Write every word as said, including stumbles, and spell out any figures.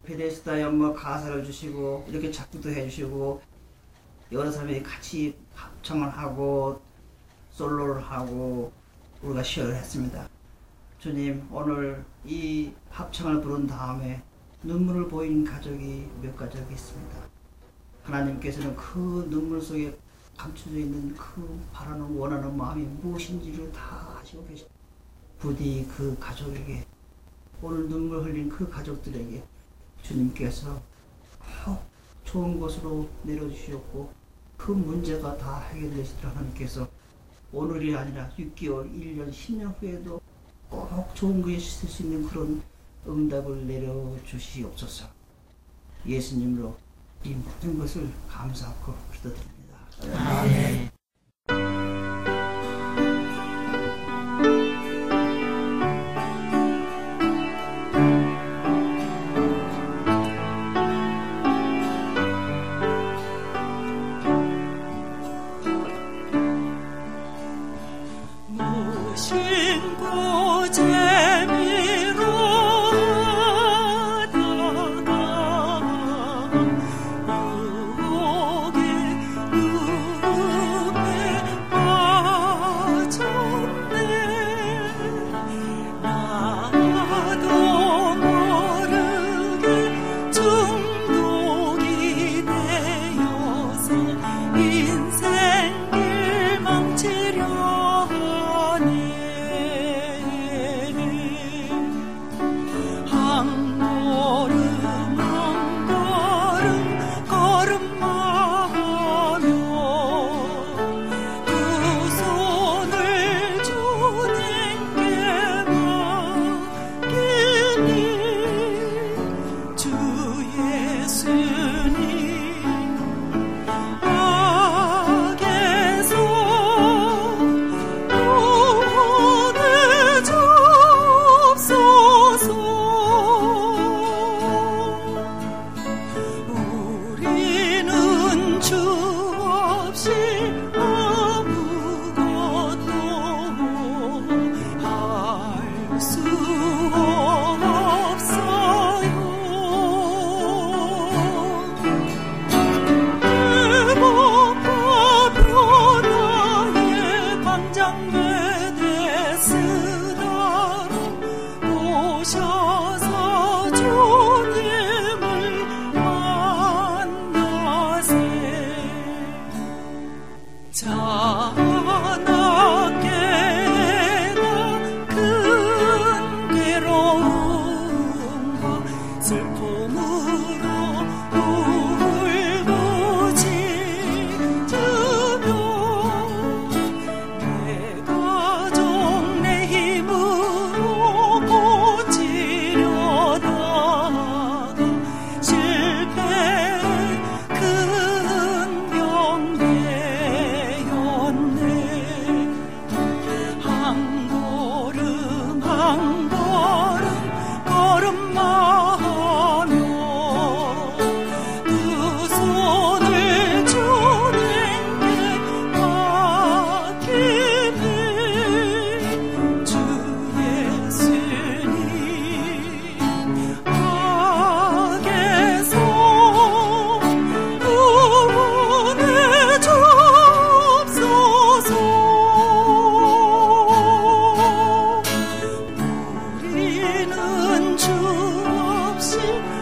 베데스다에 뭐 가사를 주시고 이렇게 작곡도 해주시고 여러 사람이 같이 합창을 하고 솔로를 하고 우리가 시연을 했습니다. 주님, 오늘 이 합창을 부른 다음에 눈물을 보인 가족이 몇 가족이 있습니다. 하나님께서는 그 눈물 속에 감춰져 있는 그 바라는 원하는 마음이 무엇인지를 다 아시고 계십니다. 부디 그 가족에게, 오늘 눈물 흘린 그 가족들에게 주님께서 꼭 좋은 곳으로 내려주시었고 그 문제가 다 해결되시도록 하나님께서 오늘이 아니라 육 개월, 일 년, 십 년 후에도 꼭 좋은 것이 있을 수 있는 그런 응답을 내려주시옵소서. 예수님으로 이 모든 것을 감사하고 기도드립니다. 아멘. 주 없이